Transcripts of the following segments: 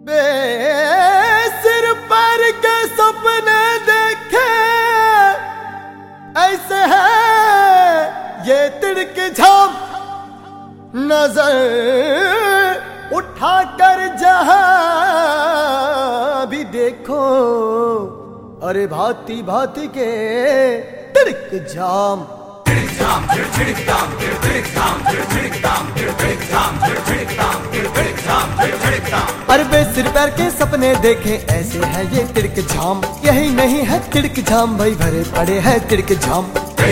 बेसिर पर के सपने देखे ऐसे है ये तिड़क झाम, नजर उठाकर जहां भी देखो अरे भांति भांति के तिड़क झाम। अरे बेसिर पैर के सपने देखे ऐसे है ये तिड़क झाम, यही नहीं है तिड़क झाम भाई भरे पड़े है तिड़क झाम।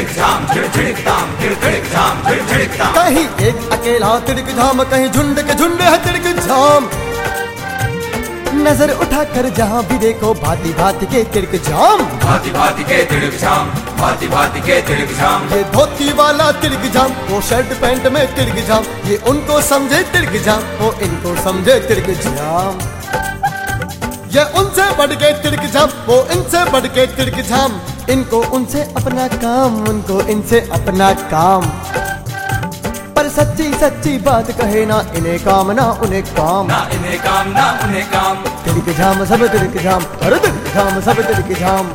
कहीं एक अकेला तिड़क झाम, कहीं झुंड के झुंड है तिड़क झाम। नजर उठाकर जहाँ भी देखो भांति भांति के तिड़क झाम, भांति भांति के तिड़क झाम, भांति भांति के तिड़क झाम। ये धोती वाला तिड़क झाम, वो शर्ट पैंट में तिड़क झाम, ये उनको समझे तिड़क झाम, वो इनको समझे तिड़क झाम। ये उनसे बढ़ के तिड़क झाम, वो इनसे बढ़ के तिड़क झाम, इनको उनसे अपना काम, उनको इनसे अपना काम। पर सच्ची सच्ची बात कहे ना इन्हें काम ना उन्हें काम, ना इन्हें काम ना उन्हें काम। तिड़क झाम सब तिड़क झाम, अरे तिड़क झाम सब तिड़क झाम।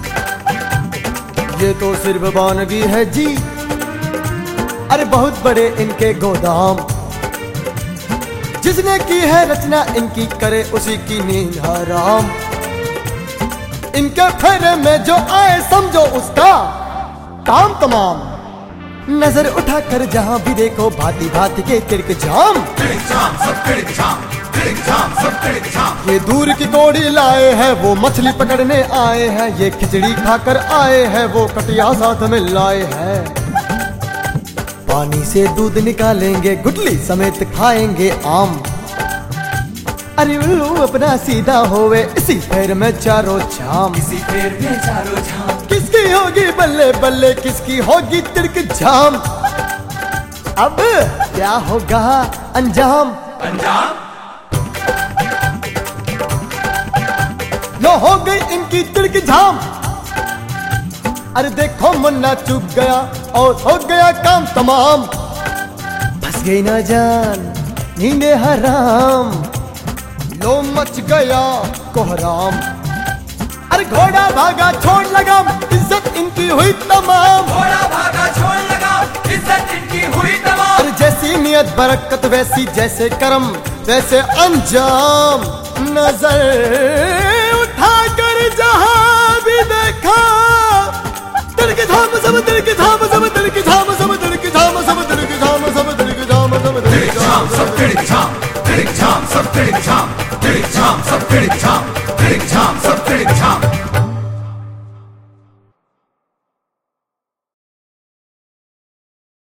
ये तो सिर्फ वानगी है जी, अरे बहुत बड़े इनके गोदाम। जिसने की है रचना इनकी करे उसी की नींद हराम। इनके फेरे में जो आए समझो उसका काम तमाम। नजर उठाकर जहाँ भी देखो भांति भांति के तिड़क झाम, सब तिड़क झाम, तिड़क झाम, सब तिड़क झाम। ये दूर की कोड़ी लाए हैं, वो मछली पकड़ने आए हैं, ये खिचड़ी खाकर आए हैं, वो कटिया साथ में लाए हैं। पानी से दूध निकालेंगे, गुटली समेत खाएंगे आम। अरे उल्लू अपना सीधा होवे इसी पैर में चारों झाम, इसी पैर में चारों झाम। किसकी होगी बल्ले बल्ले, किसकी होगी तिड़क झाम। अब क्या होगा अंजाम, अंजाम। लो हो गई इनकी तिड़क झाम। अरे देखो मुन्ना चूक गया और हो गया काम तमाम। फंस गई ना जान नींदे हराम, लो मच गया कोहराम। अरे घोड़ा भागा छोड़ लगाम, इज्जत इनकी हुई तमाम। घोड़ा भागा छोड़ लगाम, इज्जत इनकी हुई तमाम। अरे जैसी नियत बरकत वैसी, जैसे कर्म वैसे अंजाम। नजर उठाकर जहां भी देखा तिड़क झाम सब तिड़क झाम, सब तिड़क झाम, सब तिड़क झाम, सब तिड़क झाम, सब तिड़क झाम, सब तिड़क झाम, सब तिड़क झाम, तिड़क झाम, सब तिड़क झाम, तिड़क झाम, सब तिड़क झाम, तिड़क झाम, सब तिड़क झाम।